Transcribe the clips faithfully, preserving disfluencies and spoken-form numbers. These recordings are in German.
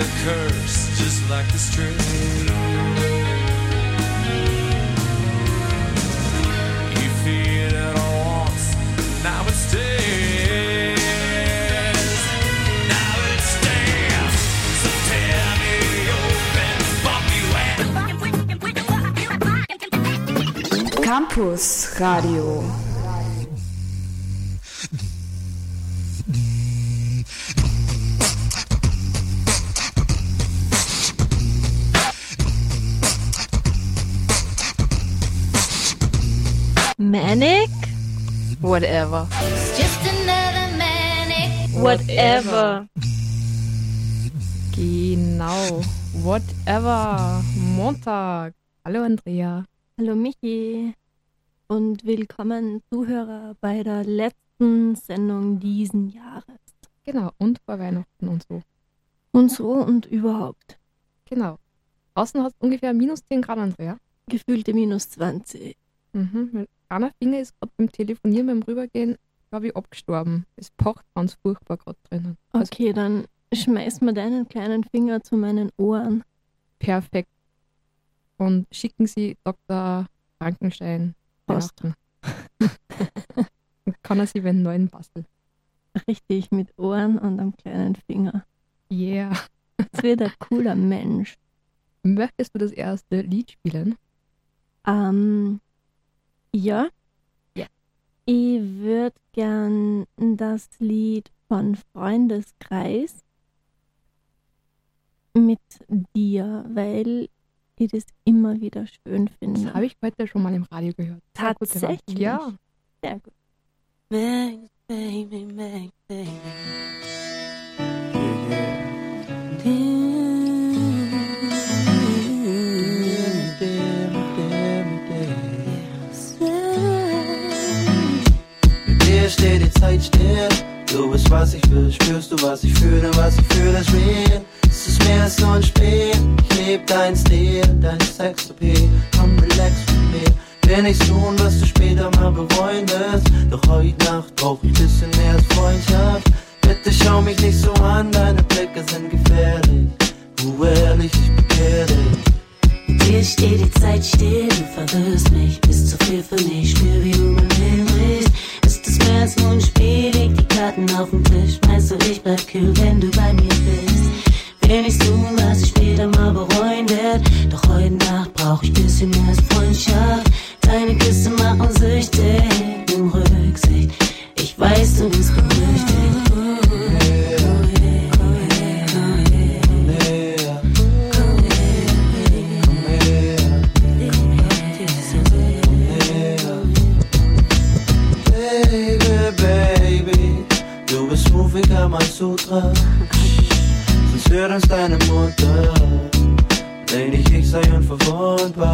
the curse, just like the string. You feel it all once, now it stays. Now it stays. So tear me open, fuck me wet. Campus Radio. Manic? Whatever. It's just another manic. Whatever. Genau. Whatever. Montag. Hallo Andrea. Hallo Michi. Und willkommen Zuhörer bei der letzten Sendung diesen Jahres. Genau. Und vor Weihnachten und so. Und so und überhaupt. Genau. Außen hat es ungefähr minus zehn Grad, Andrea. Gefühlte minus zwanzig. Mhm. Mein einer Finger ist gerade beim Telefonieren, beim Rübergehen, glaube ich, abgestorben. Es pocht ganz furchtbar gerade drinnen. Okay, also, dann schmeiß mal deinen kleinen Finger zu meinen Ohren. Perfekt. Und schicken Sie Doktor Frankenstein Weihnachten. Kann er sich einen neuen basteln. Richtig, mit Ohren und einem kleinen Finger. Yeah. Das wird ein cooler Mensch. Möchtest du das erste Lied spielen? Ähm... Ja. Ja. Ich würde gern das Lied von Freundeskreis mit dir, weil ich das immer wieder schön finde. Das habe ich heute schon mal im Radio gehört. Sehr Tatsächlich? Gut, ja. Sehr gut. Max, baby, Max, baby. Steht die Zeit still. Du bist was ich will, spürst du was ich fühle, was ich fühle ist real. Es ist mehr als nur ein Spiel. Ich lieb dein Stil, dein Sexappeal. Komm relax mit mir. Will nichts tun, was du später mal bereuen wirst. Doch heute Nacht brauch ich bisschen mehr als Freundschaft. Bitte schau mich nicht so an, deine Blicke sind gefährlich. Du ehrlich, ich bekehr dich. Mit dir steht die Zeit still, du verwirrst mich. Bist zu viel für mich, spür wie du mein Leben brichst. Ist es mehr als nur ein Spiel, leg die Karten auf den Tisch. Meinst du, ich bleib kühl, wenn du bei mir bist? Will nichts tun, was ich später mal bereuen werd. Doch heute Nacht brauch ich bisschen mehr als Freundschaft. Deine Küsse machen süchtig, nimm Rücksicht. Ich weiß, du bist gerüchtig. Sutra. Sonst hört uns deine Mutter. Denk nicht, ich sei unverwundbar.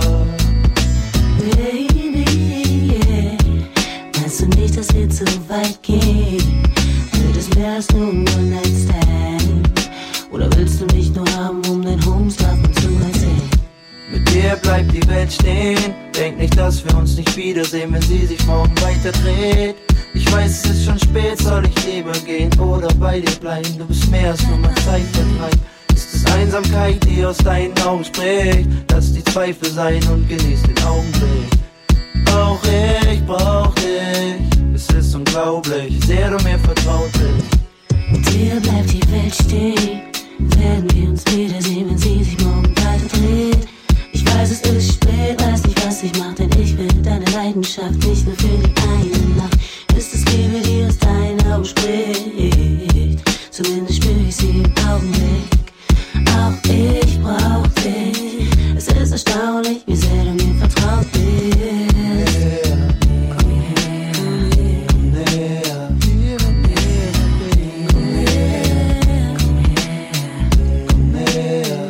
Baby, yeah. Meinst du nicht, dass wir zu weit gehen? Wird es mehr als nur ein One-Night-Stand? Oder willst du mich nur haben, um dein Homeschlafen zu erzählen? Mit dir bleibt die Welt stehen. Denk nicht, dass wir uns nicht wiedersehen, wenn sie sich morgen weiter dreht. Ich weiß, es ist schon spät, soll ich lieber gehen oder bei dir bleiben? Du bist mehr als nur mein Zeitvertreib. Ist es Einsamkeit, die aus deinen Augen spricht? Lass die Zweifel sein und genieß den Augenblick. Auch ich brauch dich, es ist unglaublich, wie sehr du mir vertraut bist. Mit dir bleibt die Welt stehen. Werden wir uns wiedersehen, wenn sie sich morgen weiter dreht? Ich weiß, es ist spät, weiß nicht, was ich mach, denn ich will deine Leidenschaft nicht nur für die eine Nacht. Ist es Liebe, die aus deinen Augen spricht? Zumindest spür ich sie im Augenblick. Auch ich brauch dich. Es ist erstaunlich, wie sehr du mir vertraut bist. Komm her, komm näher, komm näher, komm näher, komm näher,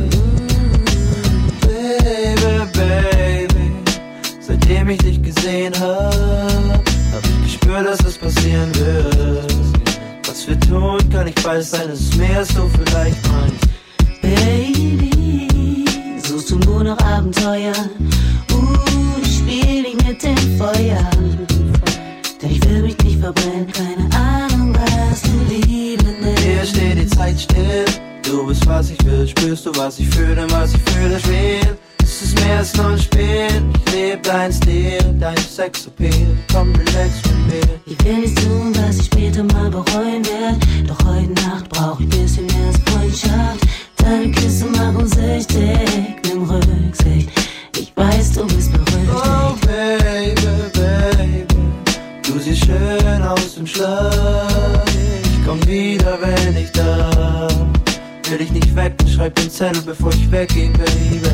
Baby, baby, seitdem ich dich gesehen hab, hab ich gespürt, dass es passieren wird. Was wir tun, kann nicht bald sein, es ist mehr als du vielleicht meinst. Baby, suchst du nur noch Abenteuer? Uh, ich spiel nicht mit dem Feuer. Denn ich will mich nicht verbrennen, keine Ahnung, was du Liebe nennst. Hier steht die Zeit still, du bist was ich will, spürst du, was ich fühle, denn was ich fühle, ist real. Es ist mehr als nur ein Spiel, ich lebe dein Stil, dein Sexappeal, komm relax mit mir. Ich will nicht tun, was ich später mal bereuen werd, doch heute Nacht brauch ich bisschen mehr als Freundschaft. Deine Küsse machen süchtig, nimm Rücksicht, ich weiß, du bist berüchtigt. Oh Baby, Baby, du siehst schön aus im Schlaf. Ich komm wieder, wenn ich darf. Will dich nicht wecken, schreib den Zettel, bevor ich weggehe, Baby.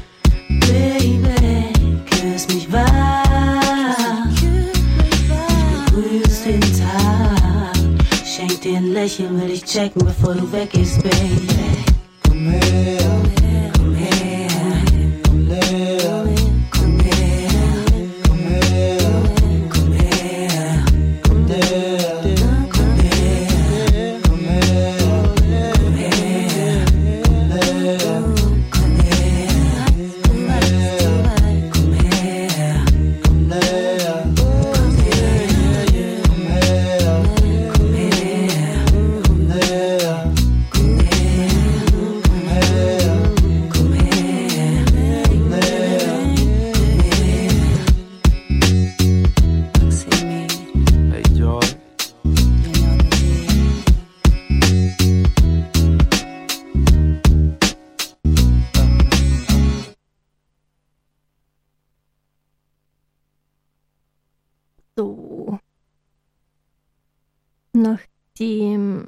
Baby, küss mich wach, begrüß den Tag, schenk dir ein Lächeln, will ich checken, bevor du weggehst, Baby. Komm her, komm her, komm her, komm her, komm her, komm her, komm her, komm her, komm her, komm her, komm her, komm her, komm her, komm her, komm her, komm her, komm her, komm her, komm her. Hey Joy, So. Nachdem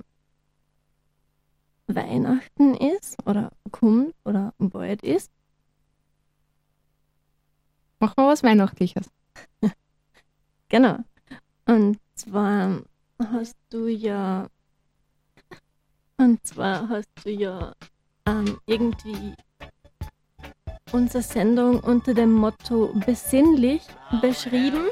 Weihnachten ist oder kommt oder bald ist, Machen wir was Weihnachtliches. genau. Und zwar hast du ja und zwar hast du ja ähm, irgendwie unsere Sendung unter dem Motto besinnlich beschrieben.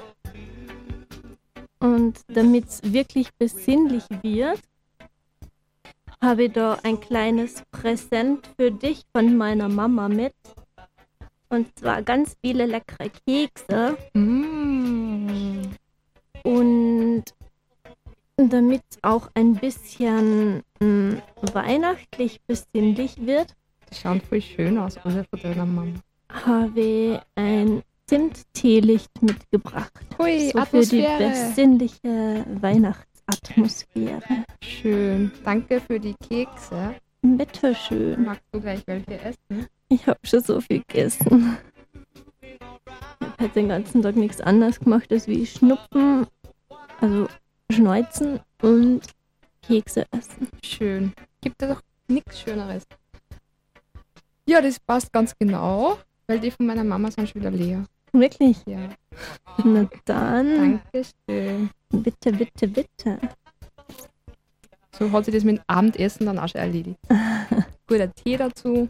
Und damit es wirklich besinnlich wird, habe ich da ein kleines Präsent für dich von meiner Mama mit. Und zwar ganz viele leckere Kekse. Mm. Und damit es auch ein bisschen mh, weihnachtlich besinnlich wird, Die schauen voll schön aus, alle von deiner Mama. habe ich ein Zimtteelicht mitgebracht. Hui, So für die Atmosphäre. besinnliche Weihnachtsatmosphäre. Schön. Danke für die Kekse. Bitteschön. Magst du gleich welche essen? Ich habe schon so viel gegessen. Ich habe halt den ganzen Tag nichts anderes gemacht, als wie Schnupfen, also Schneuzen und Kekse essen. Schön. Gibt es doch nichts Schöneres. Ja, das passt ganz genau, weil die von meiner Mama sind schon wieder leer. Wirklich? Ja. Na dann, Dankeschön. bitte, bitte, bitte. So hat sich das mit dem Abendessen dann auch schon erledigt. Guter Tee dazu.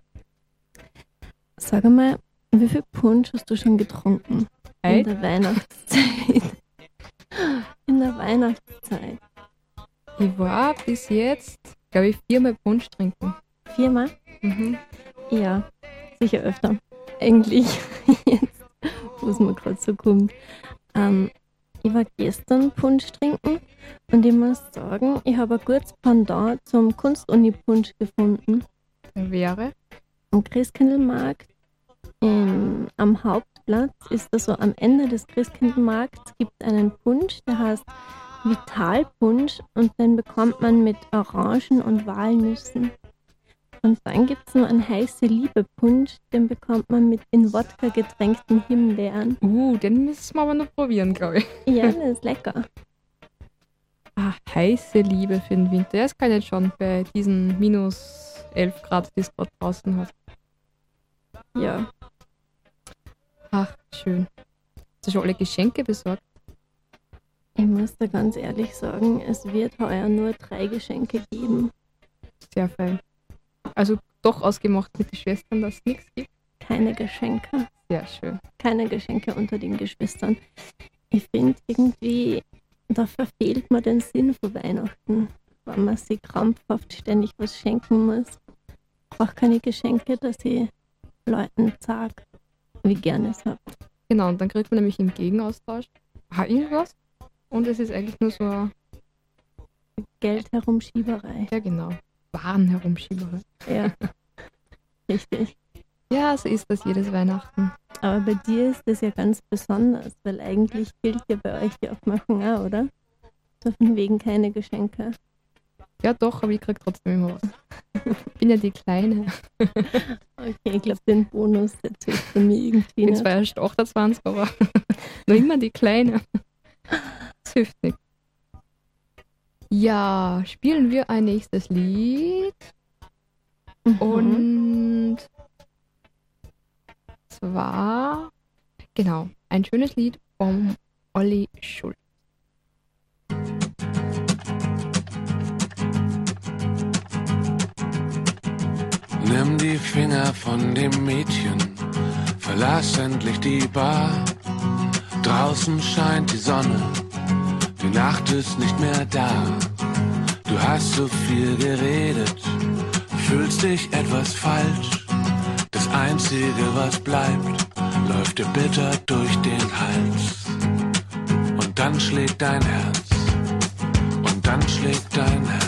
Sag mal, wie viel Punsch hast du schon getrunken in Echt? der Weihnachtszeit? In der Weihnachtszeit. Ich war bis jetzt, glaube ich, viermal Punsch trinken. Viermal? Mhm. Ja, sicher öfter. Eigentlich jetzt, wo es mir gerade so kommt. Ähm, ich war gestern Punsch trinken und ich muss sagen, ich habe ein gutes Pendant zum Kunstuni-Punsch gefunden. Der wäre. Am Christkindlmarkt im, am Hauptplatz ist da so am Ende des Christkindlmarkts gibt es einen Punsch, der heißt Vitalpunsch und den bekommt man mit Orangen und Walnüssen. Und dann gibt es noch einen heiße Liebe-Punsch, den bekommt man mit in Wodka getränkten Himbeeren. Uh, den müssen wir aber noch probieren, glaube ich. Ja, der ist lecker. Ah, heiße Liebe für den Winter. Das kann jetzt schon bei diesen minus elf Grad, die es gerade draußen hat. Ja, Ach, schön. Hast du schon alle Geschenke besorgt? ich muss da ganz ehrlich sagen, es wird heuer nur drei Geschenke geben. Sehr fein. Also doch ausgemacht mit den Schwestern, dass es nichts gibt. Keine Geschenke. Sehr schön. Keine Geschenke unter den Geschwistern. Ich finde irgendwie, da verfehlt man den Sinn von Weihnachten, wenn man sich krampfhaft ständig was schenken muss. Ich brauche keine Geschenke, dass ich Leuten sage, wie gerne es habe. Genau, und dann kriegt man nämlich im Gegenaustausch auch irgendwas. Und es ist eigentlich nur so, eine- Geld herumschieberei. ja genau, Waren herumschieberei. Ja. Richtig. Ja, so ist das jedes Weihnachten. Aber bei dir ist das ja ganz besonders, weil eigentlich gilt ja bei euch die Aufmachung auch, oder? So von wegen keine Geschenke. Ja doch, aber ich krieg trotzdem immer was. Ich bin ja die Kleine. Okay, ich glaube, den Bonus, der zählt bei mir irgendwie Ich bin nicht. zwar erst achtundzwanzig, aber noch immer die Kleine. Das hilft nicht. Ja, spielen wir ein nächstes Lied. Mhm. Und zwar, genau, ein schönes Lied vom Olli Schulz. Nimm die Finger von dem Mädchen, verlass endlich die Bar. Draußen scheint die Sonne, die Nacht ist nicht mehr da. Du hast so viel geredet, fühlst dich etwas falsch. Das Einzige, was bleibt, läuft dir bitter durch den Hals. Und dann schlägt dein Herz, und dann schlägt dein Herz.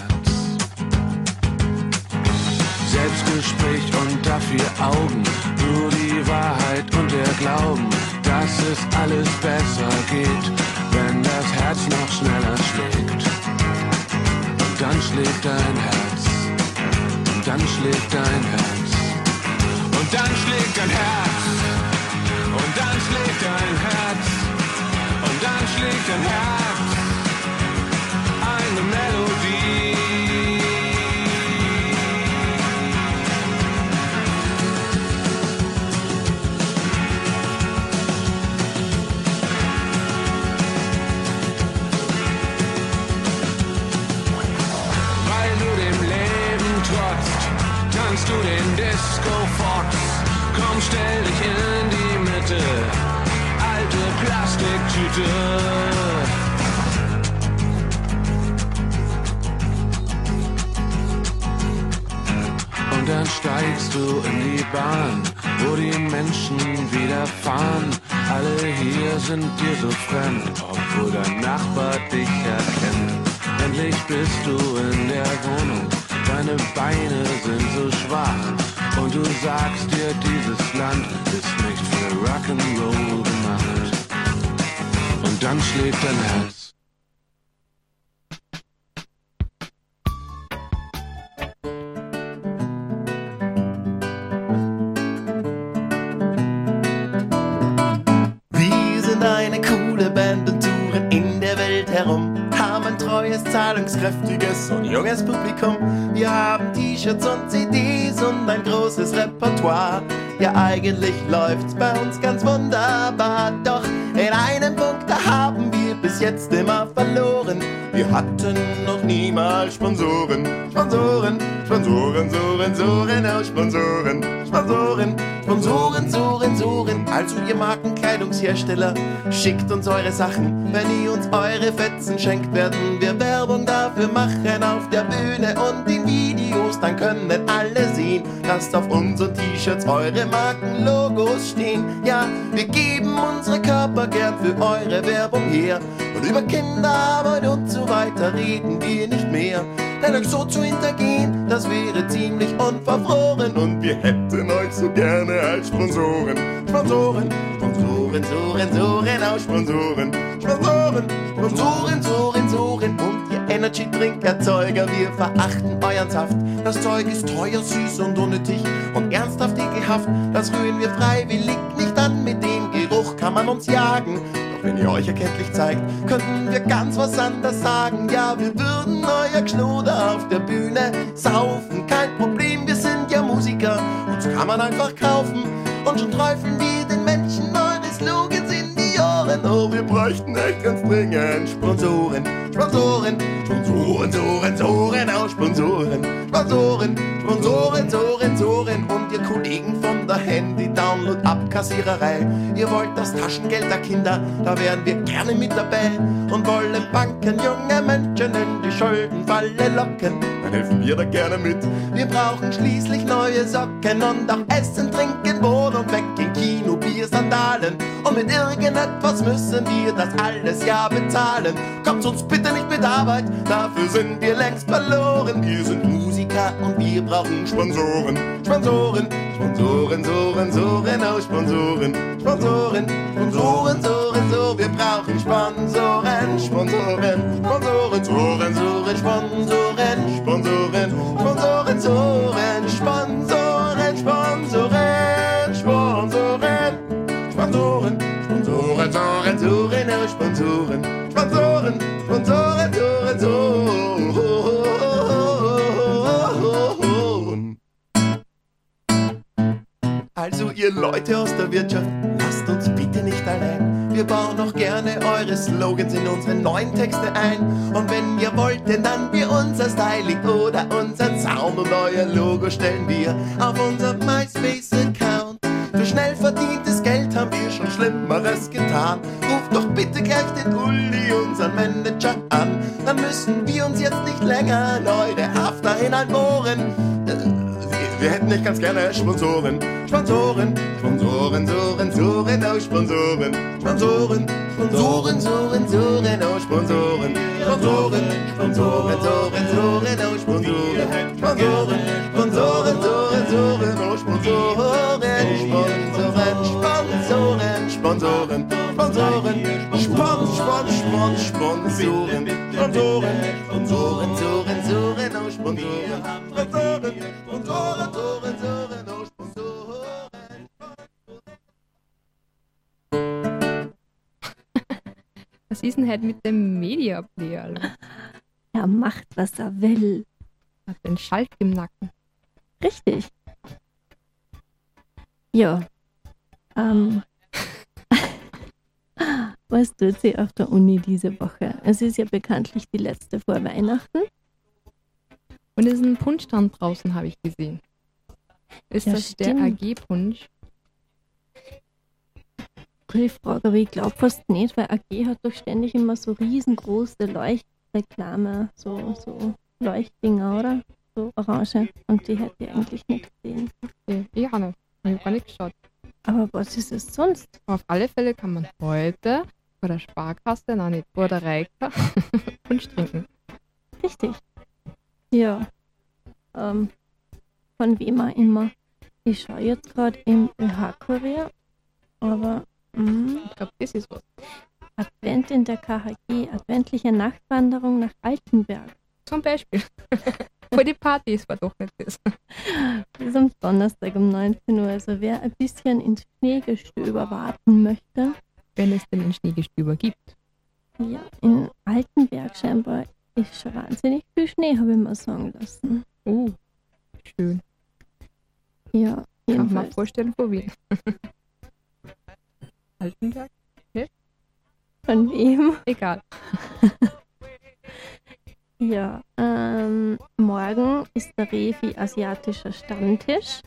Selbstgespräch unter vier Augen, nur die Wahrheit und der Glauben, dass es alles besser geht, wenn das Herz noch schneller schlägt. Und dann schlägt dein Herz, und dann schlägt dein Herz, und dann schlägt dein Herz, und dann schlägt dein Herz, und dann schlägt dein Herz, eine Melodie. Du den Disco-Fox, komm, stell dich in die Mitte, alte Plastiktüte. Und dann steigst du in die Bahn, wo die Menschen wieder fahren. Alle hier sind dir so fremd, obwohl dein Nachbar dich erkennt. Endlich bist du in der Wohnung, deine Beine sind so schwach und du sagst dir, dieses Land ist nicht für Rock'n'Roll gemacht. Und dann schlägt dein Herz. Wir sind eine coole Band und touren in der Welt herum. Haben ein treues, zahlungskräftiges und junges Publikum. Wir haben T-Shirts und C Ds und ein großes Repertoire. Ja, eigentlich läuft's bei uns ganz wunderbar. Doch in einem Punkt, da haben wir bis jetzt immer verloren. Wir hatten noch niemals Sponsoren. Sponsoren, Sponsoren, Soren, Soren, oh Sponsoren. Sponsoren, Sponsoren, Soren, Soren. Also ihr Markenkleidungshersteller, schickt uns eure Sachen. Wenn ihr uns eure Fetzen schenkt, werden wir Werbung dafür machen auf der Bühne und in Videos. Dann können alle sehen, dass auf unseren T-Shirts eure Markenlogos stehen. Ja, wir geben unsere Körper gern für eure Werbung her. Und über Kinderarbeit und so weiter reden wir nicht mehr. Denn euch so zu hintergehen, das wäre ziemlich unverfroren. Und wir hätten euch so gerne als Sponsoren. Sponsoren, Sponsoren, Soren, Soren, auch Sponsoren. Sponsoren, Sponsoren, Soren, Soren. Und ihr Energy-Drink-Erzeuger, wir verachten euren Saft. Das Zeug ist teuer, süß und unnötig und ernsthaft ekelhaft. Das rühren wir freiwillig nicht an, mit dem Geruch kann man uns jagen. Doch wenn ihr euch erkenntlich zeigt, könnten wir ganz was anderes sagen. Ja, wir würden euer Geschnoder auf der Bühne saufen. Kein Problem, wir sind ja Musiker, uns kann man einfach kaufen. Und schon träufeln wir den Menschen eure Slogans in die Ohren. Oh, wir bräuchten echt ganz dringend Sponsoren. Sponsoren, Sponsoren, Soren, Soren, auch Sponsoren. Sponsoren, Sponsoren, Soren, Soren. Und ihr Kollegen von der Handy-Download-Abkassiererei, ihr wollt das Taschengeld der Kinder, da wären wir gerne mit dabei. Und wollen Banken junge Menschen in die Schuldenfalle locken. dann helfen wir da gerne mit. Wir brauchen schließlich neue Socken und auch Essen, Trinken, Wohnung, weg in Kino, Bier, Sandalen. Und mit irgendetwas müssen wir das alles ja bezahlen. Kommt uns bitte nicht mit Arbeit, dafür sind wir längst verloren. Wir sind Musiker und wir brauchen Sponsoren. Sponsoren, Sponsoren, Soren, Soren, oh Sponsoren. Sponsoren, Sponsoren, Soren, so. Wir brauchen Sponsoren, Sponsoren, Sponsoren, Soren, Soren, Sponsoren, Sponsoren, Sponsoren, Soren, Sponsoren, Sponsoren, Sponsoren, Sponsoren, Sponsoren, Soren, Soren, oh Sponsoren, Sponsoren, Sponsoren, Soren, Soren. Also ihr Leute aus der Wirtschaft, lasst uns bitte nicht allein. Wir bauen auch gerne eure Slogans in unsere neuen Texte ein. Und wenn ihr wollt, denn dann wir unser Styling oder unseren Sound und euer Logo stellen wir auf unser MySpace-Account. Für schnell verdientes Geld haben wir schon Schlimmeres getan. Ruft doch bitte gleich den Uli, unseren Manager, an. Dann müssen wir uns jetzt nicht länger in eure After hineinbohren. Wir hätten nicht ganz gerne Sponsoren. Sponsoren, Sponsoren, Soren, Soren, oh Sponsoren. Sponsoren, Sponsoren, Soren, Soren, oh Sponsoren. Sponsoren, Sponsoren, Soren, Soren, oh Sponsoren. Sponsoren, Sponsoren, Soren, Soren, oh Sponsoren. Sponsoren, Sponsoren, Sponsoren, Sponsoren, Spon, Spon, Spon, Sponsoren. Sponsoren, Sponsoren, Soren, Soren, oh Sponsoren. Sponsoren, Sponsoren, Soren, Soren, oh Sponsoren. Was ist denn halt mit dem Media Player? Er macht, was er will. Hat den Schalt im Nacken. Richtig. Ja. Ähm. Was tut sie auf der Uni diese Woche? Es ist ja bekanntlich die letzte vor Weihnachten. Und es ist ein Punschstand draußen, habe ich gesehen. Ist Ja, das stimmt. der A G-Punsch? Ich frage, aber ich glaube fast nicht, weil A G hat doch ständig immer so riesengroße Leuchtreklame, so, so Leuchtdinger, oder? So orange. Und die hätte ich eigentlich nicht gesehen. Okay. Ich auch nicht. Ich habe gar nicht geschaut. Aber was ist es sonst? Auf alle Fälle kann man heute vor der Sparkasse, nein nicht, vor der Reika Punsch trinken. Richtig. Ja. Ähm, von wem auch immer. Ich schaue jetzt gerade im Ö H-Kurier, aber mh, Ich glaube, das ist was. Advent in der K H G, adventliche Nachtwanderung nach Altenberg. Zum Beispiel. Vor die Partys war doch nicht das. Das ist am Donnerstag um neunzehn Uhr. Also wer ein bisschen ins Schneegestöber warten möchte, Wenn es denn ein Schneegestöber gibt. ja, in Altenberg scheinbar ist schon wahnsinnig viel Schnee, habe ich mir sagen lassen. Oh, schön. Ja, Kann man jedenfalls. vorstellen, vor Wien. Altenberg? Von wem? Egal. Ja, ähm, morgen ist der Refi asiatischer Stammtisch.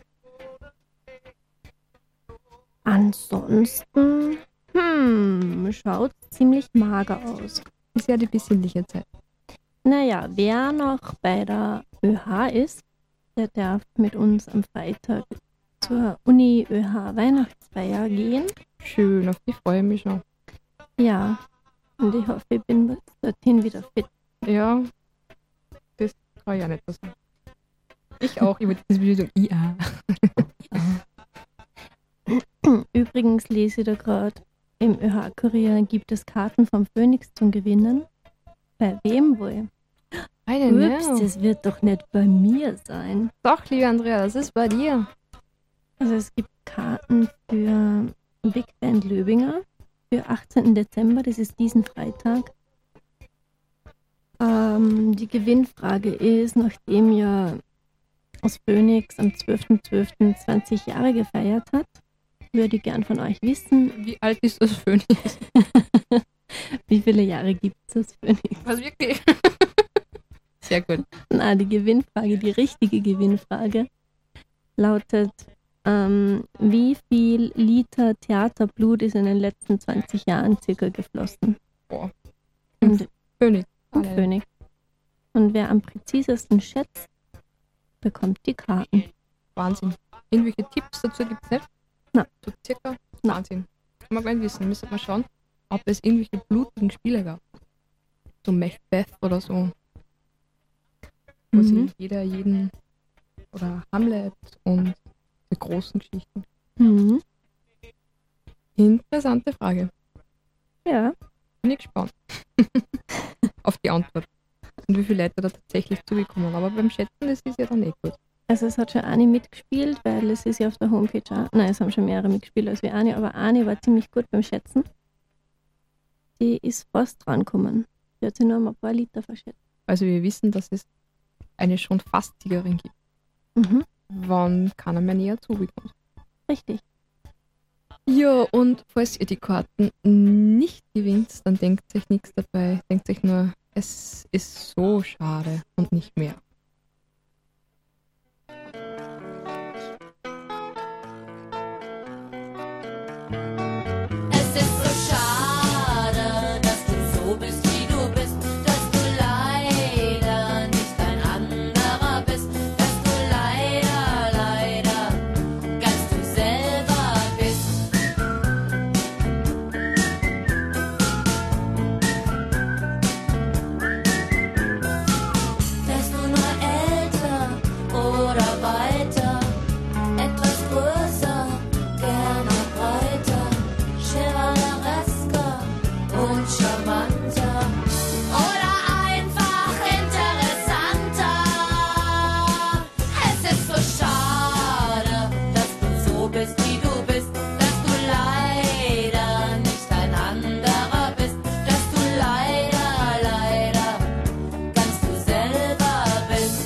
Ansonsten, hm, schaut ziemlich mager aus. Ist ja die besinnliche Zeit. Naja, wer noch bei der Ö H ist, der darf mit uns am Freitag zur Uni Ö H Weihnachtsfeier gehen. Schön, auf die freue ich mich schon. Ja, und ich hoffe, ich bin bis dorthin wieder fit. Ja, das kann ich ja nicht sagen. Ich auch, über diese Beschließung. Ja. Übrigens lese ich da gerade, im Ö H-Kurier gibt es Karten vom Phönix zum Gewinnen. Bei wem wohl? I don't Ups, know. das wird doch nicht bei mir sein. Doch, liebe Andrea, das ist bei dir. Also es gibt Karten für Big Band Löbinger für achtzehnten Dezember, das ist diesen Freitag. Ähm, die Gewinnfrage ist, nachdem ja das Phönix am zwölften zwölften zwanzig Jahre gefeiert hat, würde ich gern von euch wissen, Wie alt ist das Phönix? wie viele Jahre gibt es das Phönix? Was wirklich? Sehr gut. Na, die Gewinnfrage, die richtige Gewinnfrage lautet, ähm, wie viel Liter Theaterblut ist in den letzten zwanzig Jahren circa geflossen? Boah. Und Phönix. im Alle. Phönix. Und wer am präzisesten schätzt, bekommt die Karten. Wahnsinn. Irgendwelche Tipps dazu gibt es nicht? Nein. So circa? Wahnsinn. Kann man gleich wissen. Müssen wir schauen, ob es irgendwelche blutigen Spiele gab. So Macbeth oder so. Wo Mhm. sich jeder jeden oder Hamlet und die großen Geschichten. Mhm. Interessante Frage. Ja. Bin ich gespannt. Auf die Antwort. Und wie viele Leute da tatsächlich zugekommen. Aber beim Schätzen, das ist ja dann eh gut. Also es hat schon Ani mitgespielt, weil es ist ja auf der Homepage auch. Nein, es haben schon mehrere mitgespielt als wie Ani, aber Ani war ziemlich gut beim Schätzen. Die ist fast drangekommen. Die hat sich nur um ein paar Liter verschätzt. Also wir wissen, dass es eine schon fast Siegerin gibt. Mhm. Wann keiner mehr näher zubekommt. Richtig. Ja, und falls ihr die Karten nicht gewinnt, dann denkt euch nichts dabei. Denkt euch nur, es ist so schade und nicht mehr. Es ist so schade, dass du so bist, wie du bist, dass du leider nicht ein anderer bist, dass du leider, leider ganz du selber bist. Wärst du nur älter oder weiter, etwas größer, gerne breiter, chevaleresker und charmanter oder einfach interessanter. Es ist so schade, dass du so bist, wie du bist, dass du leider nicht ein anderer bist, dass du leider, leider ganz du selber bist.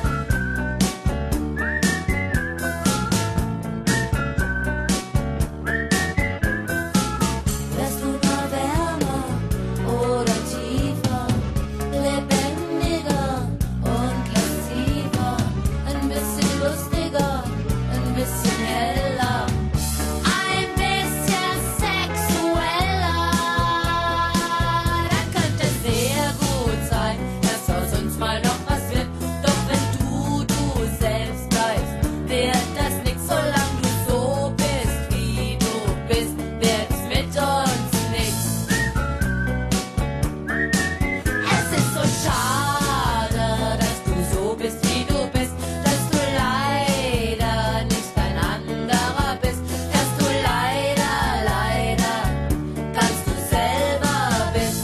Wärst du nur wärmer oder tiefer, lebendiger und lassiver, ein bisschen lustiger, ein bisschen heller, ein bisschen sexueller, dann könnte es sehr gut sein, dass aus uns mal noch was wird. Doch wenn du du selbst bleibst, wird das nix, solange du so bist, wie du bist, wird's mit uns nix. Es ist so schade, dass du so bist, wie du bist, dass du leider nicht ein anderer bist, dass du leider, leider ganz du selber bist.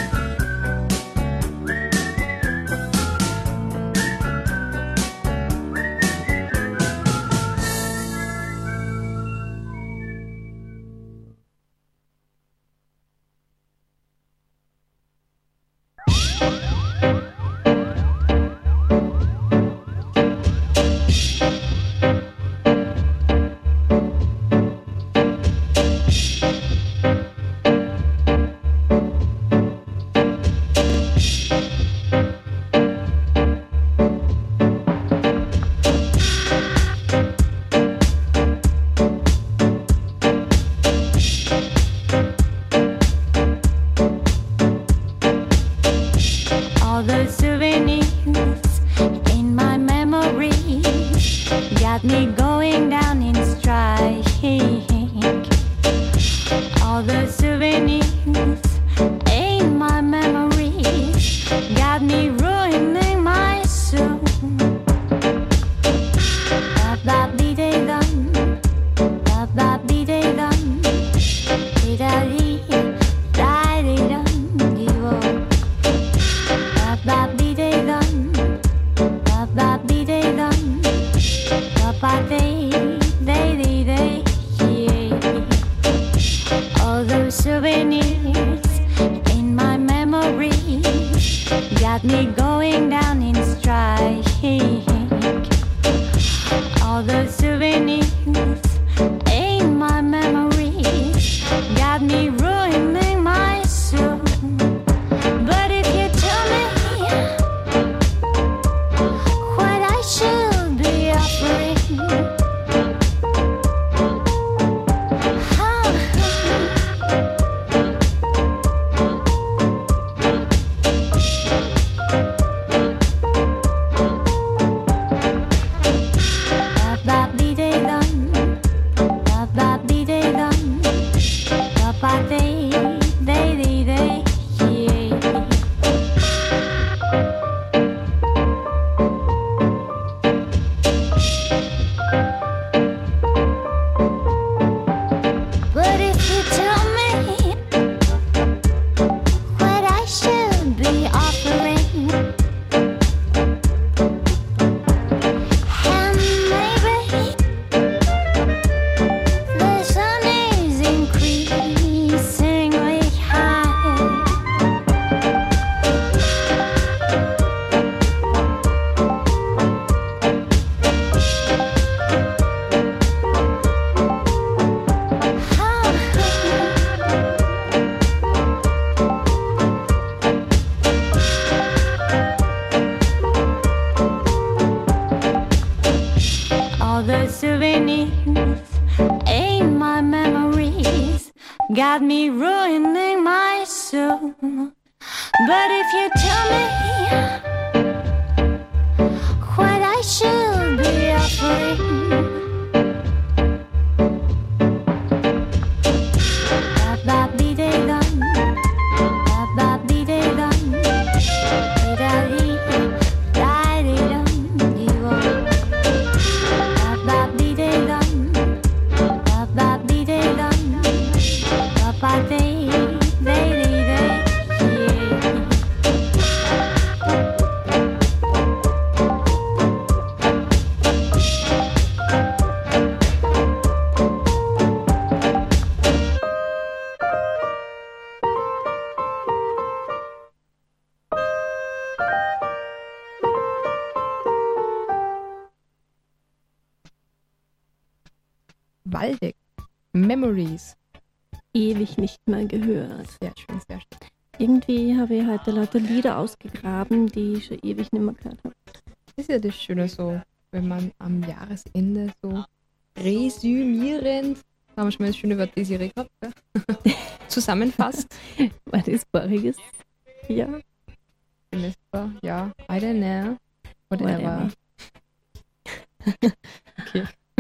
All the souvenirs in my memory got me going down in strike. All the souvenirs in my memory got me ruining my soul. Ba-ba-dee-dee-dum, ba-ba-dee-dee-dum, dee-da-dee, da-dee-dum, dee-wo. Ba-ba-dee-dee-dum, ba-ba-dee-dee-dum, ba-ba-dee-dee-dee-dee, yeah. All those souvenirs in my memory got me going down in strike. All those souvenirs in my memory got me ruining my soul. But if you tell me what I should be offering, huh? souvenirs ain't my memories. Got me ruining my soul. But if you tell me what I should be offering, Waldeck. Memories. Ewig nicht mehr gehört. Sehr schön, sehr schön. Irgendwie habe ich heute lauter Lieder ausgegraben, die ich schon ewig nicht mehr gehört habe. Das ist ja das Schöne so, wenn man am Jahresende so resümierend, da haben wir schon mal das schöne Wort Desiree gehabt, ja? zusammenfasst. War das voriges Jahr? Semester, ja, I don't know. Whatever. Okay.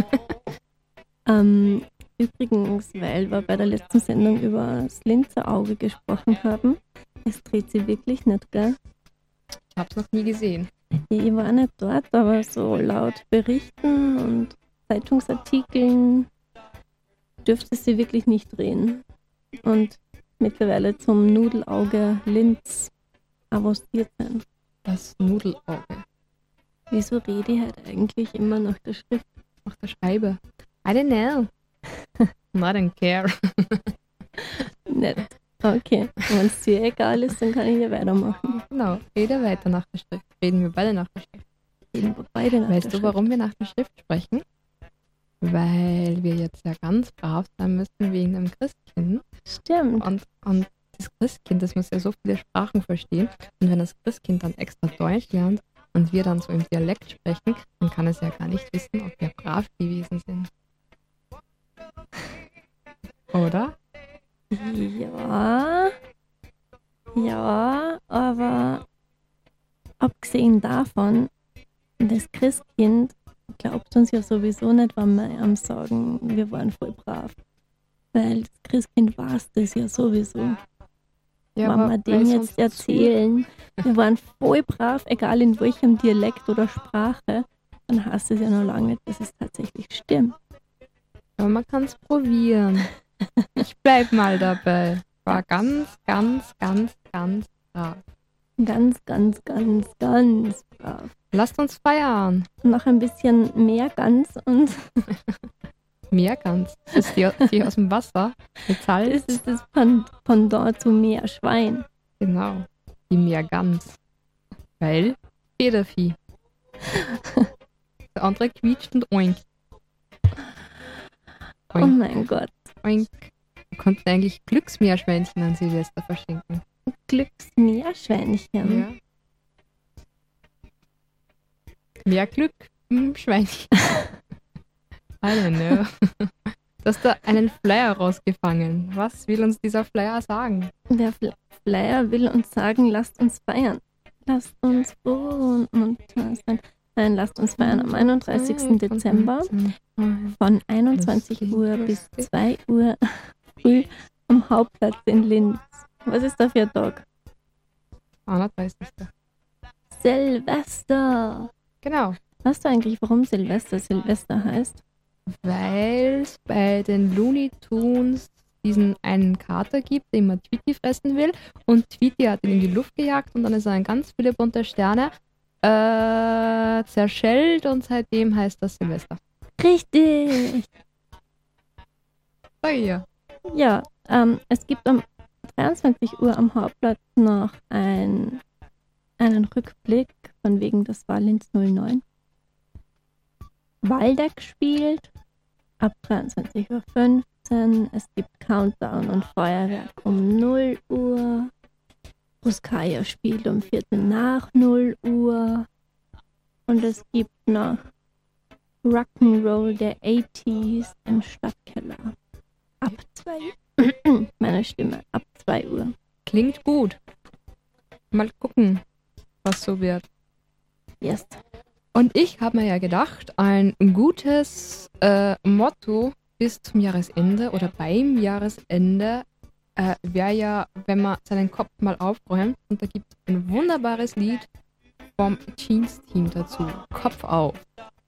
Ähm, übrigens, weil wir bei der letzten Sendung über das Linzer Auge gesprochen haben, es dreht sich wirklich nicht, gell? Ich hab's noch nie gesehen. Ich war nicht dort, aber so laut Berichten und Zeitungsartikeln dürfte es sich wirklich nicht drehen. Und mittlerweile zum Nudelauge Linz avanciert sein. Das Nudelauge. Wieso rede ich halt eigentlich immer nach der Schrift? Nach der Scheibe. I don't know. I don't care. Nicht. Okay. Wenn es dir egal ist, dann kann ich ja weitermachen. Genau, rede weiter nach der Schrift. Reden wir beide nach der Schrift. Reden wir beide nach Weißt der du, Schrift. warum wir nach der Schrift sprechen? Weil wir jetzt ja ganz brav sein müssen wegen dem Christkind. Stimmt. Und, und das Christkind, das muss ja so viele Sprachen verstehen. Und wenn das Christkind dann extra Deutsch lernt und wir dann so im Dialekt sprechen, dann kann es ja gar nicht wissen, ob wir brav gewesen sind. Oder? Ja. Ja, aber abgesehen davon, das Christkind glaubt uns ja sowieso nicht, wenn wir ihm sagen, wir waren voll brav. Weil das Christkind weiß das ja sowieso. Ja, wenn wir dem jetzt erzählen, wir waren voll brav, egal in welchem Dialekt oder Sprache, dann heißt es ja noch lange nicht, dass es tatsächlich stimmt. Aber man kann es probieren. Ich bleib mal dabei. War ganz, ganz, ganz, ganz brav. Ganz, ganz, ganz, ganz brav. Lasst uns feiern. Noch ein bisschen mehr ganz und Meergans. Das ist die, die aus dem Wasser. Mit Salz. das ist das Pend- Pendant zu Meerschwein. Genau. Die Meergans. Weil Federvieh. Der andere quietscht und oinkt. Oh Oink, mein Gott. oink. Wir konnten eigentlich Glücksmeerschweinchen an Silvester verschenken. Glücksmeerschweinchen. Ja. Mehr Glück im Schweinchen. I don't know. Du hast da einen Flyer rausgefangen. Was will uns dieser Flyer sagen? Der Fl- Flyer will uns sagen, lasst uns feiern. Lasst uns froh und munter sein. Nein, lasst uns feiern am einunddreißigsten Dezember von einundzwanzig Uhr bis zwei Uhr früh am Hauptplatz in Linz. Was ist da für ein Tag? einunddreißigsten Silvester. Genau. Weißt du eigentlich, warum Silvester Silvester heißt? Weil es bei den Looney Tunes diesen einen Kater gibt, der immer Tweety fressen will. Und Tweety hat ihn in die Luft gejagt und dann ist er in ganz viele bunte Sterne äh, zerschellt und seitdem heißt das Silvester. Richtig. Sag ich ja. Ja, ähm, es gibt um dreiundzwanzig Uhr am Hauptplatz noch ein, einen Rückblick, von wegen das war Linz null neun. Waldeck spielt ab dreiundzwanzig Uhr fünfzehn. Es gibt Countdown und Feuerwerk um null Uhr. Ruskaya spielt um Viertel nach null Uhr. Und es gibt noch Rock'n'Roll der achtziger im Stadtkeller. Ab zwei meine Stimme, ab zwei Uhr. Klingt gut. Mal gucken, was so wird. Yes. Und ich habe mir ja gedacht, ein gutes äh, Motto bis zum Jahresende oder beim Jahresende äh, wäre ja, wenn man seinen Kopf mal aufräumt. Und da gibt es ein wunderbares Lied vom Jeans-Team dazu. Kopf auf.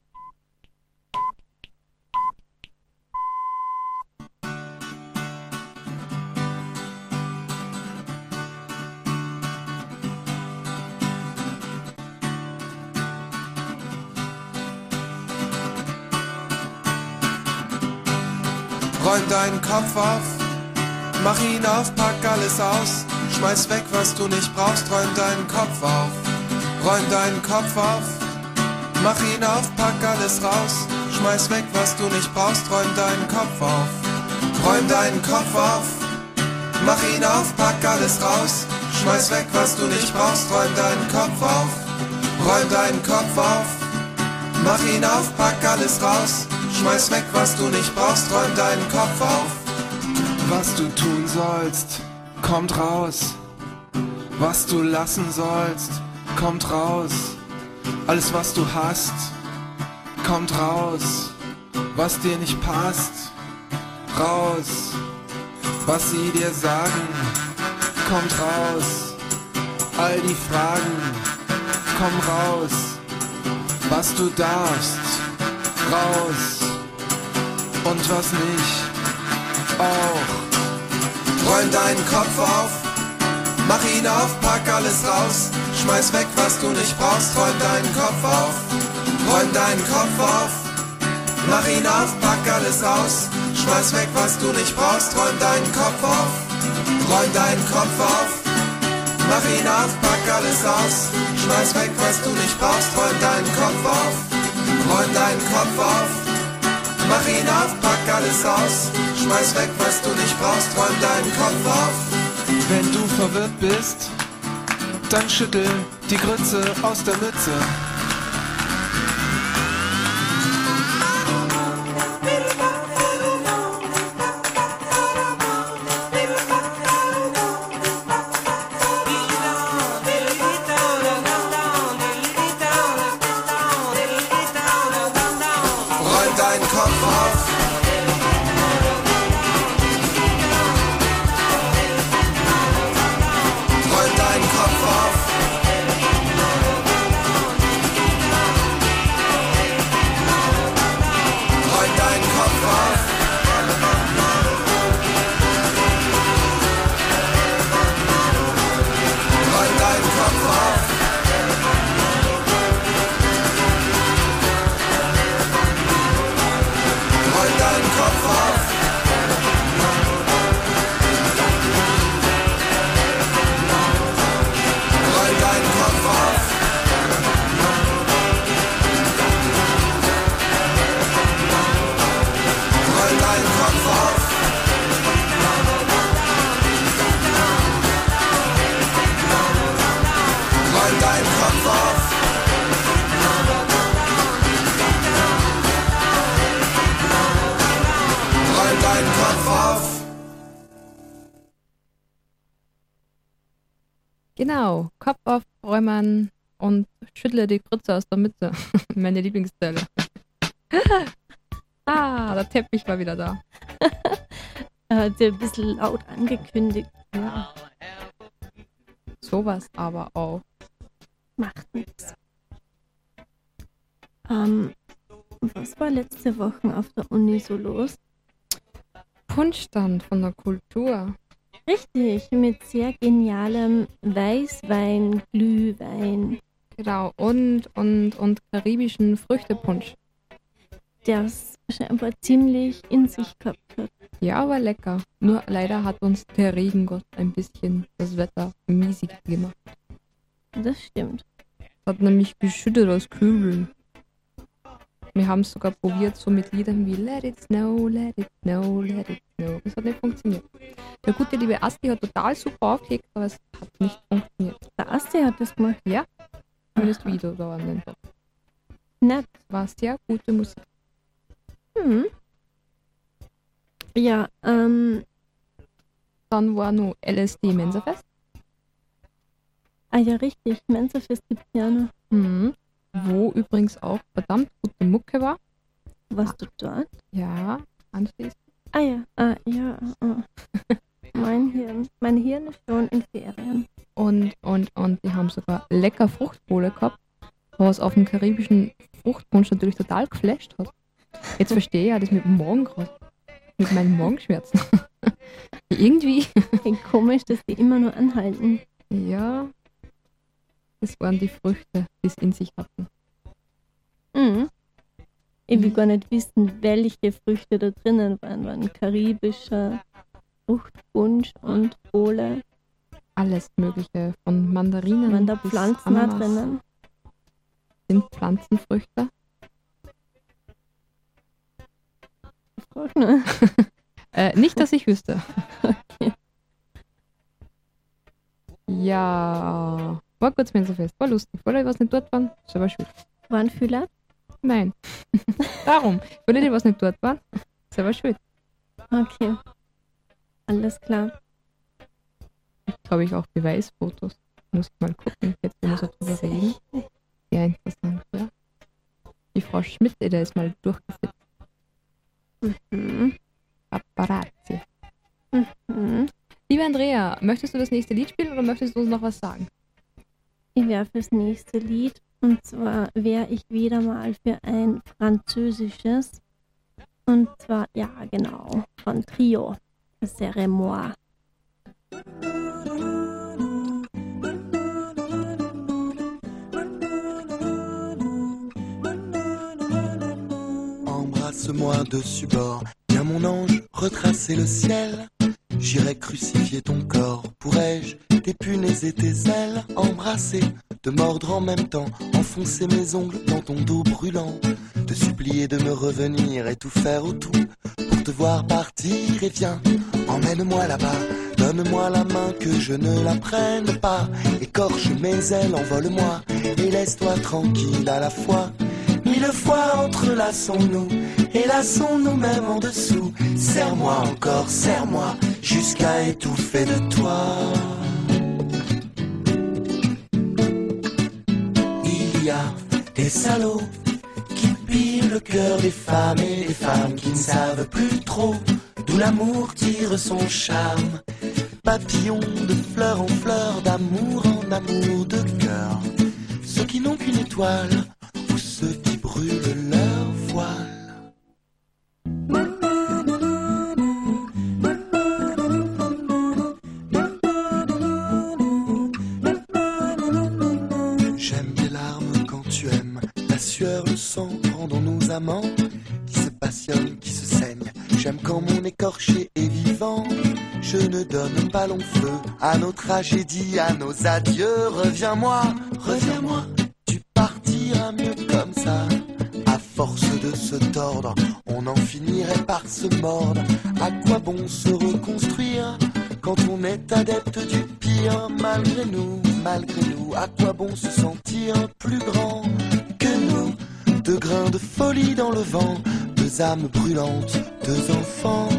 Räum deinen Kopf auf, mach ihn auf, pack alles aus, schmeiß weg, was du nicht brauchst, räum deinen Kopf auf. Räum deinen Kopf auf, mach ihn auf, pack alles raus, schmeiß weg, was du nicht brauchst, räum deinen Kopf auf. Räum deinen Kopf auf, mach ihn auf, pack alles raus, schmeiß weg, was du nicht brauchst, räum deinen Kopf auf. Räum deinen Kopf auf, mach ihn auf, pack alles raus, schmeiß weg, was du nicht brauchst, räum deinen Kopf auf. Was du tun sollst, kommt raus. Was du lassen sollst, kommt raus. Alles, was du hast, kommt raus. Was dir nicht passt, raus. Was sie dir sagen, kommt raus. All die Fragen, komm raus. Was du darfst, raus. Und was nicht, auch. Räum deinen Kopf auf, mach ihn auf, pack alles raus, schmeiß weg, was du nicht brauchst, räum deinen Kopf auf. Räum deinen Kopf auf, mach ihn auf, pack alles raus, schmeiß weg, was du nicht brauchst, räum deinen Kopf auf. Räum deinen Kopf auf, mach ihn auf, pack alles aus, schmeiß weg, was du nicht brauchst, räum deinen Kopf auf. Räum deinen Kopf auf, mach ihn auf, pack alles aus, schmeiß weg, was du nicht brauchst, räum deinen Kopf auf. Wenn du verwirrt bist, dann schüttel die Grütze aus der Mütze. Räum deinen Kopf auf. Räum deinen Kopf auf. Räum deinen Kopf auf. Räum deinen Kopf auf. Räum deinen Kopf auf. Räum deinen Kopf auf. Räum deinen Kopf auf. Räum deinen Kopf auf. Räum deinen Kopf auf. Genau, Kopf aufräumen und schüttle die Grütze aus der Mütze. Meine Lieblingsstelle. Ah, der Teppich war wieder da. Er hat ja ein bisschen laut angekündigt. Ja, Sowas aber auch. macht nichts. Ähm, was war letzte Woche auf der Uni so los? Punschstand von der Kultur. Richtig, mit sehr genialem Weißwein, Glühwein, Genau, und, und, und karibischen Früchtepunsch. der es scheinbar ziemlich in sich gehabt hat. Ja, aber lecker. Nur leider hat uns der Regengott ein bisschen das Wetter miesig gemacht. Das stimmt. Hat nämlich geschüttet aus Kübeln. Wir haben es sogar probiert, so mit Liedern wie Let it snow, let it snow, let it snow. Das hat nicht funktioniert. Der gute liebe Asti hat total super aufgelegt, aber es hat nicht funktioniert. Der Asti hat das gemacht. Ja, zumindest Video da an den Tag. Nett. War sehr gute Musik. Mhm. Ja, ähm, Dann war noch L S D-Mensafest. ah ja, richtig, Mensafest gibt es ja noch. Mhm. Wo übrigens auch verdammt gute Mucke war. Warst du dort? Ja, anschließend. Ah ja, ah, ja. ah. Mein Hirn, mein Hirn ist schon in Ferien. Und, und, und die haben sogar lecker Fruchtbowle gehabt, was auf dem karibischen Fruchtpunsch natürlich total geflasht hat. Jetzt verstehe ich ja das mit dem Magen gerade. Mit meinen Magenschmerzen. Irgendwie. Komisch, dass die immer nur anhalten. Ja, das waren die Früchte, die es in sich hatten. Mhm. Ich will gar nicht wissen, welche Früchte da drinnen waren. Waren karibischer Fruchtpunsch und Bowle. Alles Mögliche, von Mandarinen Waren da bis Pflanzen da Ananas. drinnen? Sind Pflanzenfrüchte. Frag nur. Äh, nicht, dass ich wüsste. Okay. Ja, war kurz Mensafest, war lustig. Weil ich was nicht dort waren, selber schuld. Waren viele? Nein. Darum, weil die was nicht dort waren, selber schuld. Okay. Alles klar. Habe ich auch Beweisfotos. Muss ich mal gucken, jetzt wenn wir so drüber reden. Sehr interessant, ja. Die Frau Schmidt, die da ist mal durchgeführt. Mhm. Paparazzi. Mhm. Liebe Andrea, möchtest du das nächste Lied spielen oder möchtest du uns noch was sagen? Ich wäre fürs nächste Lied. Und zwar wäre ich wieder mal für ein französisches. Und zwar, ja genau, von Trio. Serre-moi. Embrasse-moi dessus bord, viens mon ange, retracer le ciel. J'irai crucifier ton corps, pourrais-je t'épunaiser tes ailes, embrasser, te mordre en même temps, enfoncer mes ongles dans ton dos brûlant, te supplier de me revenir et tout faire autour pour te voir partir. Et viens, emmène-moi là-bas, donne-moi la main que je ne la prenne pas, écorche mes ailes, envole-moi et laisse-toi tranquille à la fois. Mille fois entrelaçons-nous et lassons-nous même en dessous. Serre-moi encore, serre-moi jusqu'à étouffer de toi. Il y a des salauds qui pillent le cœur des femmes et des femmes qui ne savent plus trop d'où l'amour tire son charme. Papillons de fleur en fleur, d'amour en amour de cœur. Ceux qui n'ont qu'une étoile ou ceux qui brûlent leur voile. J'aime tes larmes quand tu aimes, la sueur, le sang rendons-nous amants qui se passionnent, qui se saignent. J'aime quand mon écorché est vivant. Je ne donne pas long feu à nos tragédies, à nos adieux. Reviens-moi, reviens-moi, tu partiras mieux comme ça. À force de se tordre, on en finirait par se mordre. À quoi bon se reconstruire quand on est adepte du pire? Malgré nous, malgré nous, à quoi bon se sentir plus grand que nous? Deux grains de folie dans le vent, deux âmes brûlantes, deux enfants.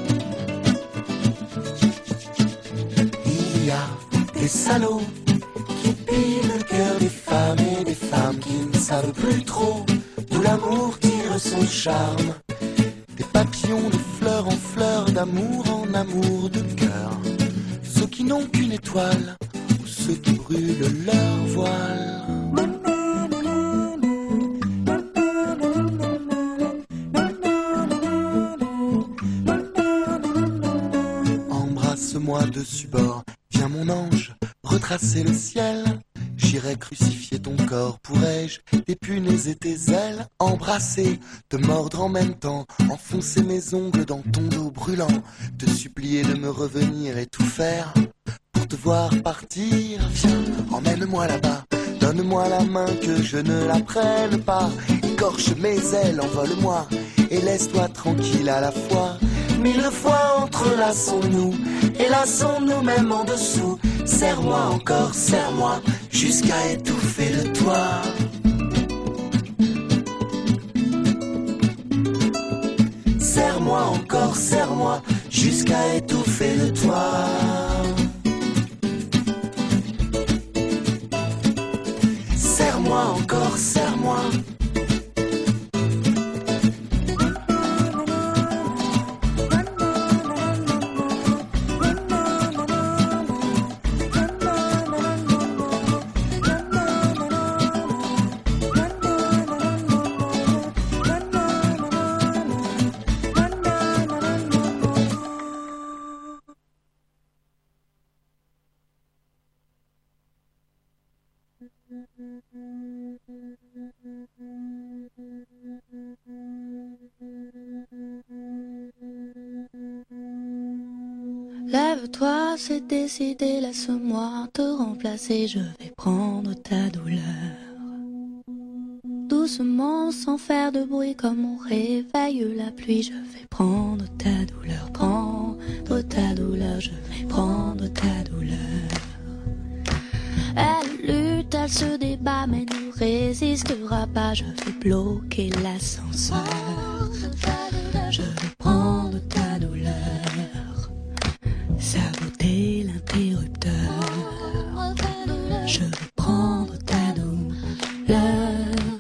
Il y a des salauds qui pillent le cœur des femmes et des femmes qui ne savent plus trop d'où l'amour tire son charme. Des papillons de fleur en fleur, d'amour en amour de cœur. Ceux qui n'ont qu'une étoile ou ceux qui brûlent leur voile. Embrasse-moi dessus bord, viens mon ange, retracer le ciel. J'irai crucifier ton corps, pourrais-je t'épunaiser tes ailes, embrasser, te mordre en même temps, enfoncer mes ongles dans ton dos brûlant, te supplier de me revenir et tout faire pour te voir partir. Viens, emmène-moi là-bas, donne-moi la main que je ne la prenne pas, écorche mes ailes, envole-moi et laisse-toi tranquille à la fois. Mille fois entrelaçons-nous et lassons-nous même en dessous. Serre-moi encore, serre-moi jusqu'à étouffer de toi. jusqu'à étouffer le toit. Serre-moi encore, serre-moi. Lève-toi, c'est décidé, laisse-moi te remplacer, je vais prendre ta douleur. Doucement, sans faire de bruit, comme on réveille la pluie, je vais prendre ta douleur, prendre ta douleur, je vais prendre ta douleur. Elle lutte, elle se débat, mais ne résistera pas, je vais bloquer l'ascenseur. Je vais prendre ta douleur, saboter l'interrupteur. Je veux prendre ta douleur.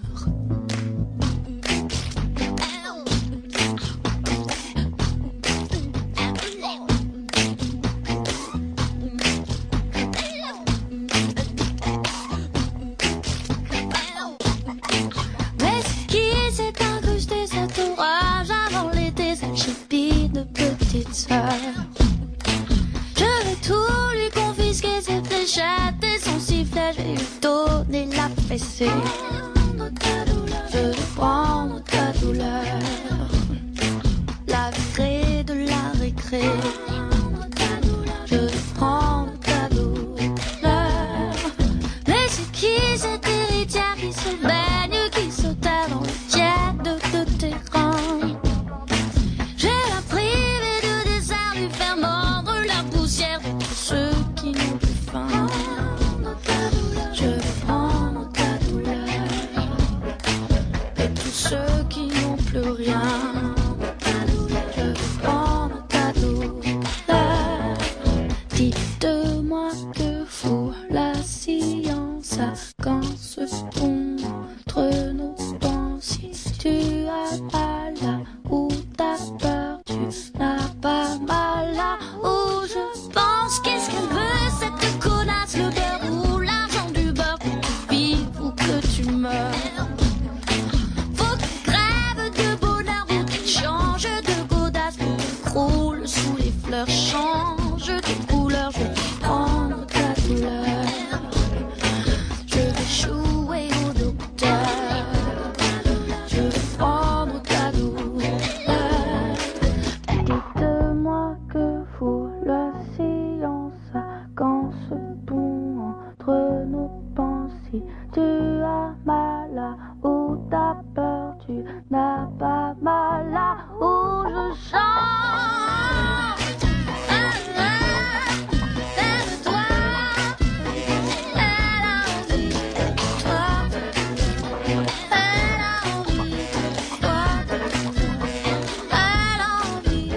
Mais ce qui s'est incrusté cet orage avant l'été, cette chipie de petite sœur. Je vais tout lui confisquer, ses fléchettes et son sifflet, je vais lui donner la fessée. Je vais prendre ta douleur, la virer de la récré. Je vais prendre ta douleur. Mais c'est qui cette héritière qui se baigne, qui se terre dans le tiède de tes reins? Je vais la priver de dessert, lui faire mordre la poussière de tous ceux qui n'ont plus faim. Je vais prendre ta douleur et tous ceux qui n'ont plus rien. Je vais prendre ta douleur. Dites-moi que fout la science quand se contre nos pensées. Tu as pas là où t'as peur, tu n'as pas mal là où je pense. Qu'est-ce qu'elle veut cette connasse, le beurre ou l'argent du beurre, que tu vives ou que tu meurs? Faut que tu crèves de bonheur ou que tu changes de godasse, que tu croules sous les fleurs, change de couleur. Je vais prendre ta douleur, je vais jouer au docteur. Je vais prendre ta douleur. Dites-moi que fout la science quand se pond entre nos pensées. Tu as mal là où t'as peur, tu n'as pas mal là où je chante. Lève-toi, elle a envie de toi. Elle a envie de toi. Elle a envie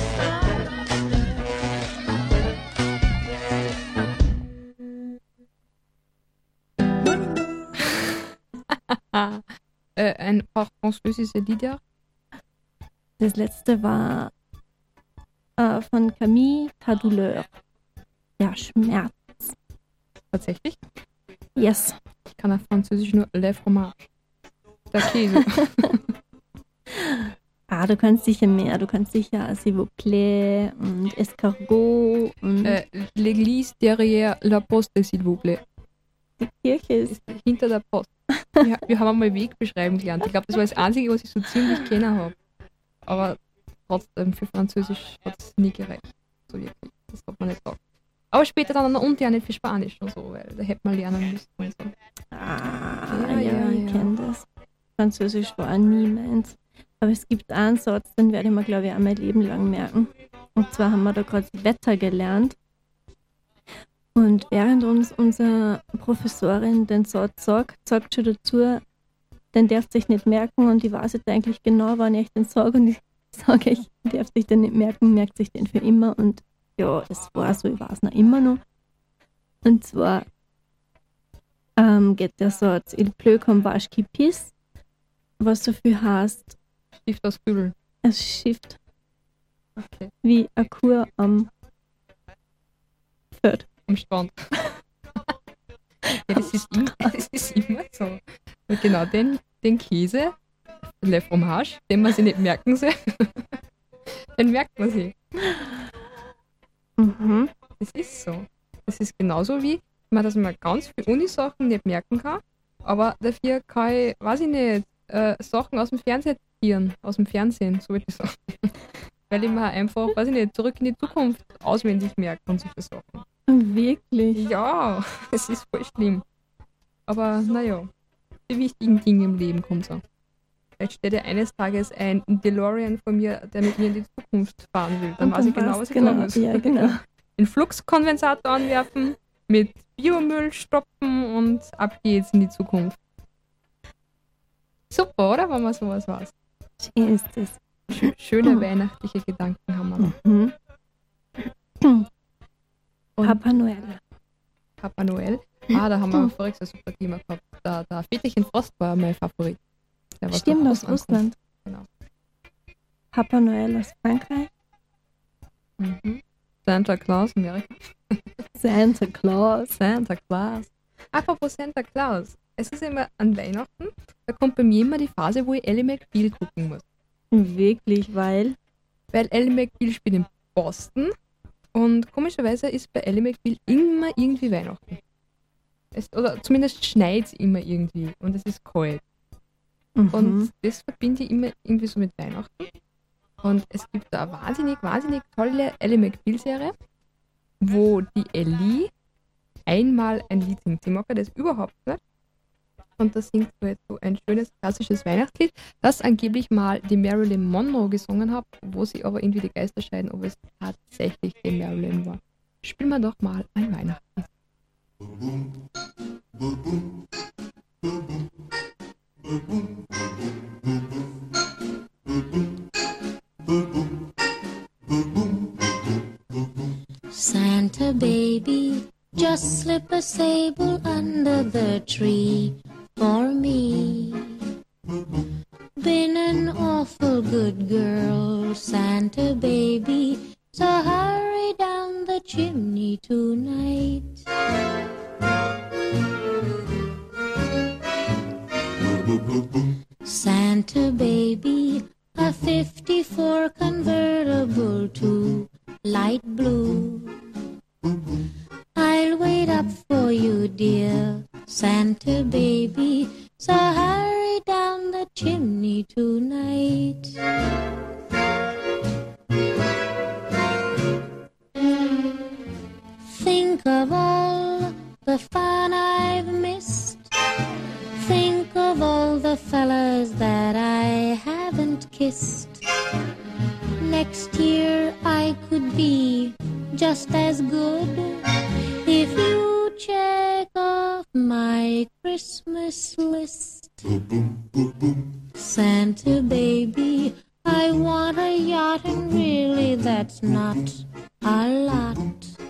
äh, ein paar französische Lieder. Das letzte war äh, von Camille Ta Douleur. Der Schmerz. Tatsächlich. Yes. Ich kann auf Französisch nur Le Fromage. Der Käse. Ah, du kannst sicher mehr. Du kannst sicher S'il vous plaît und Escargot und äh, L'église derrière la poste, s'il vous plaît. die Kirche ist. Hinter der Post. Wir, wir haben einmal Weg beschreiben gelernt. Ich glaube, das war das Einzige, was ich so ziemlich kennen habe. Aber trotzdem, für Französisch hat es nie gereicht. So wirklich. Das hat man nicht gesagt. Aber später dann und ja nicht für Spanisch und so, weil da hätte man lernen müssen und so. Ah, Ja, ja, ja, ich ja. kenne das. Französisch war nie meins. Aber es gibt einen Satz, den werde ich mir, glaube ich, auch mein Leben lang merken. Und zwar haben wir da gerade Wetter gelernt. Und während uns unsere Professorin den Satz sagt, sagt schon dazu, den darfst du dich nicht merken und ich weiß jetzt eigentlich genau, wann ich den sage und ich sage ich, darf sich den nicht merken, merkt sich den für immer. Und ja, es war so, ich weiß noch immer noch. Und zwar ähm, geht der Satz, il pleut comme vache qui pisse, was so viel heißt, Stift aus Kübel. es schifft Okay. wie eine Kuh am Feld. Am Strand. Ja, das ist, immer, das ist immer so. Und genau den, den Käse, Le Fromage, den man sich nicht merken soll, den merkt man sich. Mhm. Das ist so. Das ist genauso wie, ich meine, dass man ganz viele Uni-Sachen nicht merken kann, aber dafür kann ich, weiß ich nicht, äh, Sachen aus dem Fernsehen zitieren, aus dem Fernsehen, so würde ich sagen. Weil ich mir einfach, weiß ich nicht, zurück in die Zukunft auswendig merke und solche Sachen. Wirklich? Ja, es ist voll schlimm. Aber naja, die wichtigen Dinge im Leben kommen so. Vielleicht steht ja eines Tages ein DeLorean vor mir, der mit mir in die Zukunft fahren will. Dann Und weiß ich dann genau, weißt was ich genau, tun muss. ja, genau. Den Fluxkondensator anwerfen, mit Biomüll stoppen und ab geht's in die Zukunft. Super, oder? Wenn man sowas weiß. Schön ist das. Schöne weihnachtliche Gedanken haben wir noch. Mhm. Und Papa Noel. Papa Noel. Ah, da haben wir voriges ein super Thema gehabt. Da, da Väterchen Frost war mein Favorit. Der war Stimmt, von aus außen Russland. Genau. Papa Noel aus Frankreich. ankommt. Mhm. Santa Claus, Amerika. Santa Claus. Santa Claus. Apropos Santa Claus. Es ist immer an Weihnachten, da kommt bei mir immer die Phase, wo ich Ellie McBeal gucken muss. Wirklich, weil Weil Ellie McBeal spielt in Boston und komischerweise ist bei Ellie McBeal immer irgendwie Weihnachten. Es, oder zumindest schneit es immer irgendwie und es ist kalt. mhm. Und das verbinde ich immer irgendwie so mit Weihnachten. Und es gibt da eine wahnsinnig, wahnsinnig tolle Ellie McBeal-Serie, wo die Ellie einmal ein Lied singt. Sie mag ja das überhaupt nicht. Und da singt sie halt so ein schönes klassisches Weihnachtslied, das angeblich mal die Marilyn Monroe gesungen hat, wo sie aber irgendwie die Geister scheiden, ob es tatsächlich die Marilyn war. Spielen wir doch mal ein Weihnachtslied. Santa baby, just slip a sable under the tree for me. Been an awful good girl, Santa baby, so hurry down the chimney tonight. Santa baby, a fifty-four convertible to light blue. I'll wait up for you, dear Santa baby, so hurry down the chimney tonight. Think of all the fun I've missed. Think of all the fellas that I haven't kissed. Next year I could be just as good if you check off my Christmas list. Santa baby, I want a yacht, and really that's not a lot.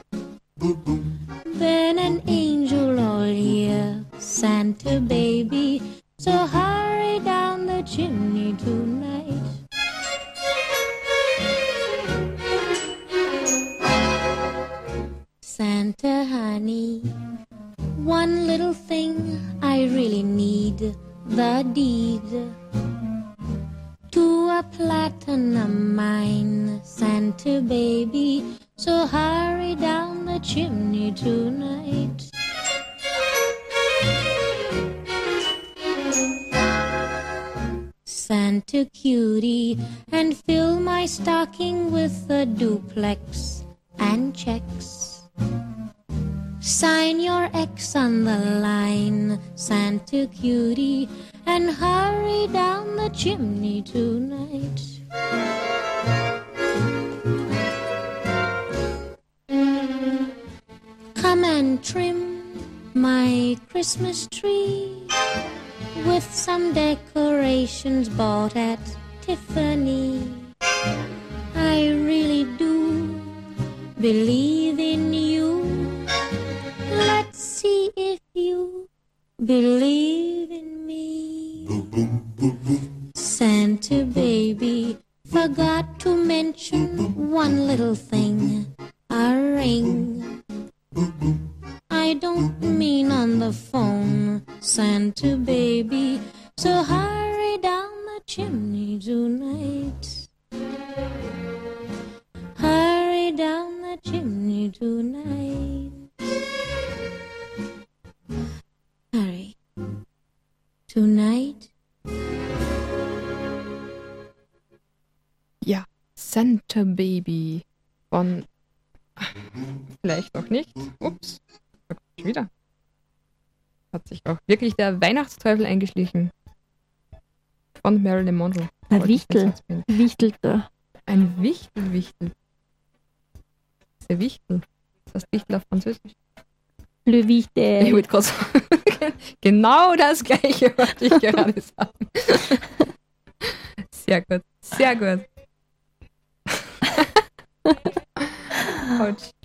Been an angel all year, Santa baby, so hurry down the chimney tonight. Santa honey, one little thing I really need, the deed to a platinum mine, Santa baby, so hurry down the chimney tonight. Santa cutie, and fill my stocking with a duplex and checks. Sign your X on the line, Santa cutie, and hurry down the chimney tonight. Come and trim my Christmas tree with some decorations bought at Tiffany. believe in you. Let's see if you believe in me. Santa baby forgot to mention one little thing, a ring. I don't mean on the phone, Santa baby, so hurry down the chimney tonight. Hurry down the chimney tonight. Hurry. Tonight. Ja, Santa Baby von. Vielleicht auch nicht. Ups. Da kommt schon wieder. Hat sich auch wirklich der Weihnachtsteufel eingeschlichen. Von Marilyn Monroe. Ein Wollte ich Wichtel. nicht sagen. Wichtelt da. Ein Wichtel, Wichtel. Sehr Wichtel. Das heißt Wichtel auf Französisch. Le Ich Wichtel. wollte gerade sagen, genau das gleiche wollte ich gerade sagen. Sehr gut, sehr gut. Autsch.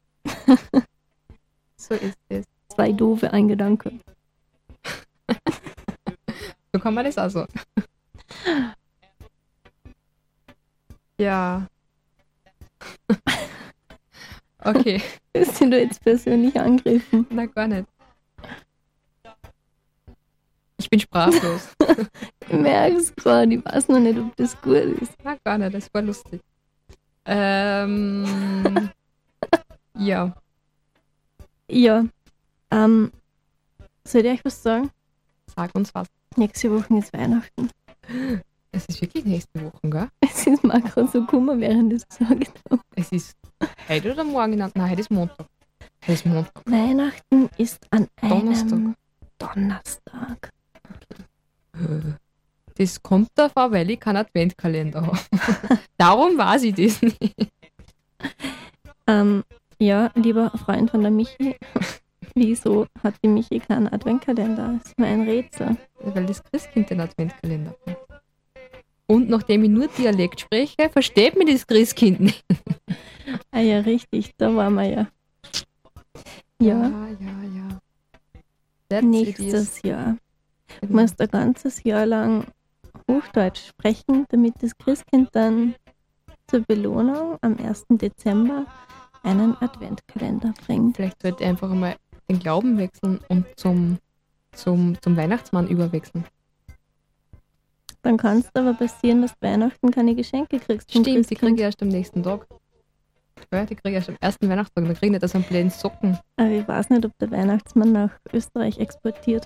So ist es. Zwei doofe, ein Gedanke. So kann man das auch so. Ja. Okay, Bist du jetzt persönlich angegriffen? na gar nicht. Ich bin sprachlos. Ich merke es gerade, ich weiß noch nicht, ob das gut ist. Na gar nicht, das war lustig. Ähm, ja. Ja. Ähm, soll ich euch was sagen? Sag uns was. Nächste Woche ist Weihnachten. Es ist wirklich nächste Woche, gell? Es ist mir gerade so gekommen, während ich es gesagt habe. Es ist heute oder morgen? Nein, heute ist Montag. Heute ist Montag. Weihnachten ist an Donnerstag. einem Donnerstag. Das kommt davon, weil ich keinen Adventkalender habe. Darum weiß ich das nicht. Ähm, ja, lieber Freund von der Michi, wieso hat die Michi keinen Adventkalender? Das ist mir ein Rätsel. Weil das Christkind den Adventkalender hat. Und nachdem ich nur Dialekt spreche, versteht mir das Christkind nicht. Ah ja, richtig, da waren wir ja. Ja, ja, ja. ja. That's it is. nächstes Jahr. Du Genau. musst ein ganzes Jahr lang Hochdeutsch sprechen, damit das Christkind dann zur Belohnung am ersten Dezember einen Adventkalender bringt. Vielleicht sollte ich einfach mal den Glauben wechseln und zum, zum, zum Weihnachtsmann überwechseln. Dann kann es aber passieren, dass du Weihnachten keine Geschenke kriegst. vom Stimmt, die Christkind. kriege ich erst am nächsten Tag. Ja, die kriege ich erst am ersten Weihnachtstag. Da kriege ich nicht so einen blöden Socken. Aber ich weiß nicht, ob der Weihnachtsmann nach Österreich exportiert.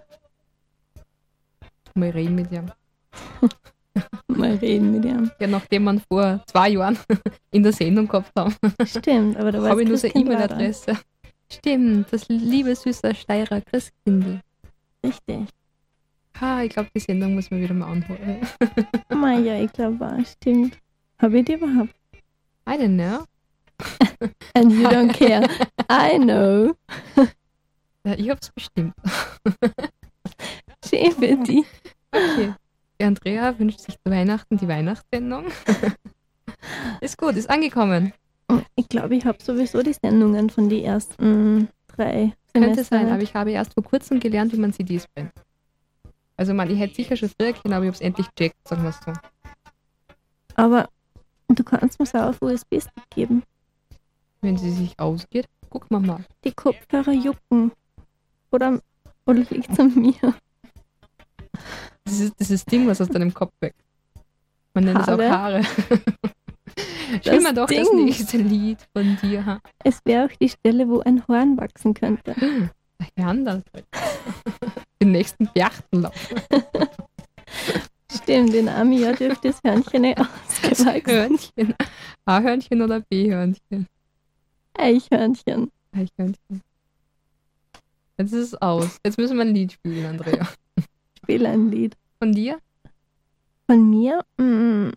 Mal reden mit ihm. Mal reden mit ihm. Ja, nachdem wir ihn vor zwei Jahren in der Sendung gehabt haben, Stimmt, aber da war habe ich das nur seine Christkind auch da. E-Mail-Adresse. Stimmt, das liebe süße Steirer Christkindl. Richtig. Ha, ich glaube, die Sendung muss man wieder mal anholen. Mei, ja, ich glaube auch, stimmt. Habe ich die überhaupt? I don't know. And you don't care. I know. Ja, ich hab's bestimmt. Schön für dich. Okay. Die Andrea wünscht sich zu Weihnachten die Weihnachtssendung. Ist gut, ist angekommen. Ich glaube, ich habe sowieso die Sendungen von den ersten drei Könnte sein, Semestern. aber ich habe erst vor kurzem gelernt, wie man C Ds brennt. Also man, ich hätte sicher schon früher können, aber ich habe es endlich gecheckt, sagen wir es so. Aber du kannst mir es auch auf U S B-Stick geben. Wenn sie sich ausgeht, guck mal mal. Die Kopfhörer jucken. Oder, oder liegt es an mir? Das ist dieses Ding, was aus deinem Kopf weg. Man nennt es auch Haare? Haare. Spiel mal doch das Ding. nächste Lied von dir. Ha? Es wäre auch die Stelle, wo ein Horn wachsen könnte. Der Herrn den nächsten Berchtenlauf. Stimmt, in einem Jahr dürfte das Hörnchen nicht ausgewachsen. Hörnchen. A-Hörnchen oder B-Hörnchen? Eichhörnchen. Eichhörnchen. Jetzt ist es aus. Jetzt müssen wir ein Lied spielen, Andrea. Spiel ein Lied. Von dir? Von mir? Mm.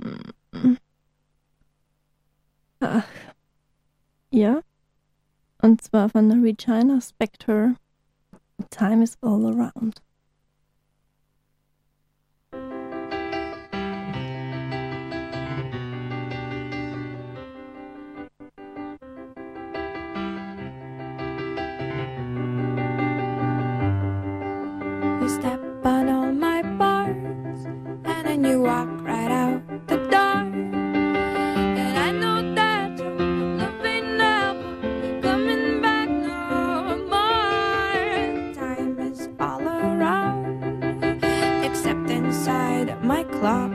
Ach. Ja. Und zwar von der Regina Spektor. Time is all around. clock.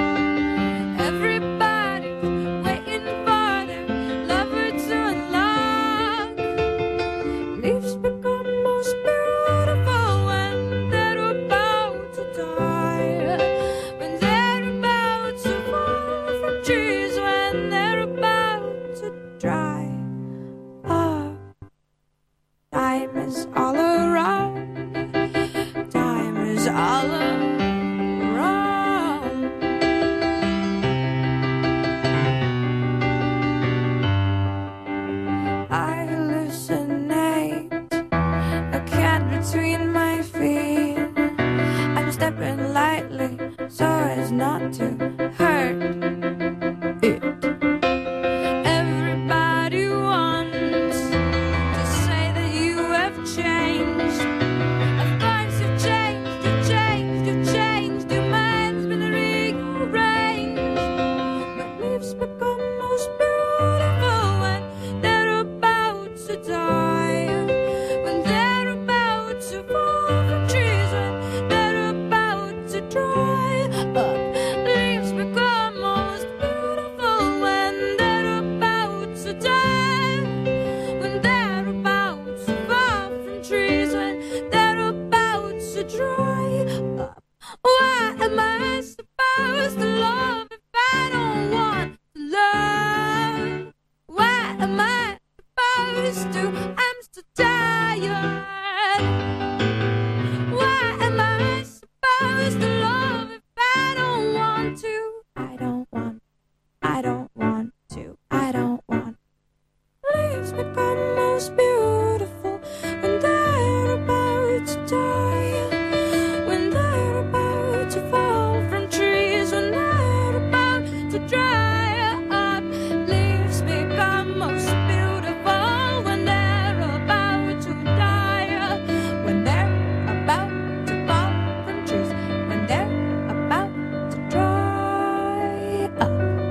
Everybody's waiting for their lover to unlock. Leaves become most beautiful when they're about to die. When they're about to fall from trees, when they're about to dry up. Time is all around. Time is all around. I hallucinate a cat between my feet. I'm stepping lightly so as not to hurt it. Everybody wants to say that you have changed. Of course you've changed, you've changed, you've changed. Your mind's been rearranged. But leaves become most beautiful when they're about to die. When they're about to fall from trees, when they're about to dry up. Leaves become most beautiful when they're about to die. When they're about to fall from trees, when they're about to dry up. Why am I supposed to love if I don't want to love? Why am I supposed to? I'm so tired. Why am I supposed to love if I don't want to? I don't want, I don't want to, I don't want. Leaves become most beautiful when they're about to die. When they're about to fall from trees, when they're about to dry up. Leaves become most beautiful when they're about to die. When they're about to fall from trees, when they're about to dry up.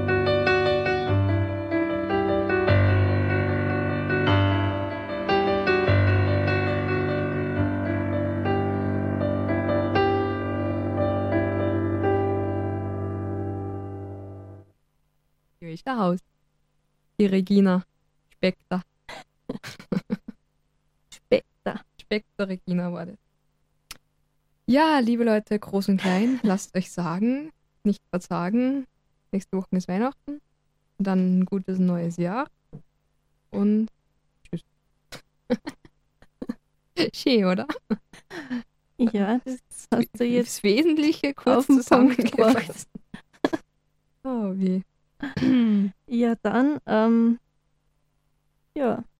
Welcher Haus? Die Regina Spektor. Spektor. Spektor Regina war das. Ja, liebe Leute, groß und klein, lasst euch sagen, nicht verzagen. Nächste Woche ist Weihnachten. Und dann ein gutes neues Jahr. Und tschüss. Schön, oder? Ja, das hast du jetzt Das Wesentliche kurz auf den Punkt zusammengefasst. Oh, wie. Ja, dann, ähm, ja,